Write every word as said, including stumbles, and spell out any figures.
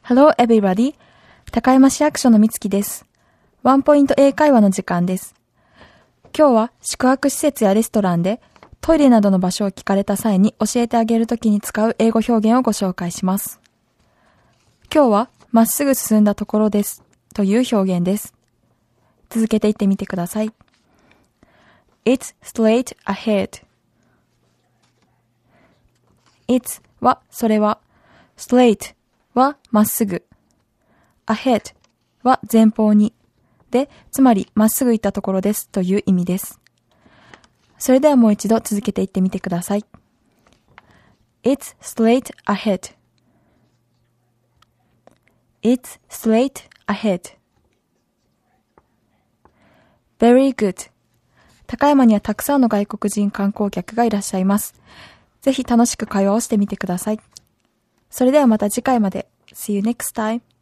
Hello everybody! 高山市役所のみつきです。ワンポイント英会話の時間です。今日は宿泊施設やレストランでトイレなどの場所を聞かれた際に教えてあげるときに使う英語表現をご紹介します。今日はまっすぐ進んだところですという表現です。続けていってみてください。It's straight ahead. It's はそれは、straight はまっすぐ、ahead は前方に、で、つまりまっすぐ行ったところですという意味です。それではもう一度続けていってみてください。It's straight ahead. It's straight ahead. Very good. 高山にはたくさんの外国人観光客がいらっしゃいます。ぜひ楽しく会話をしてみてください。それではまた次回まで。See you next time.